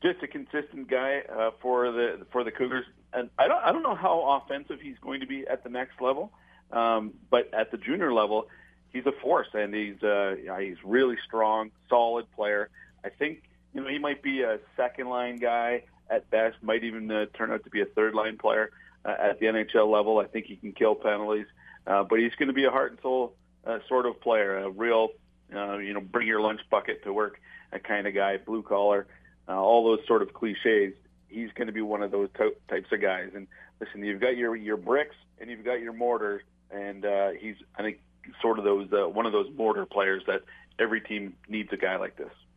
just a consistent guy for the Cougars, and I don't know how offensive he's going to be at the next level, but at the junior level, he's a force, and he's really strong, solid player. I think he might be a second line guy at best, might even turn out to be a third line player at the NHL level. I think he can kill penalties, but he's going to be a heart and soul sort of player, a real bring your lunch bucket to work kind of guy, blue collar. All those sort of cliches, he's going to be one of those types of guys. And listen, you've got your bricks and you've got your mortar, and he's, I think, sort of those one of those mortar players that every team needs a guy like this.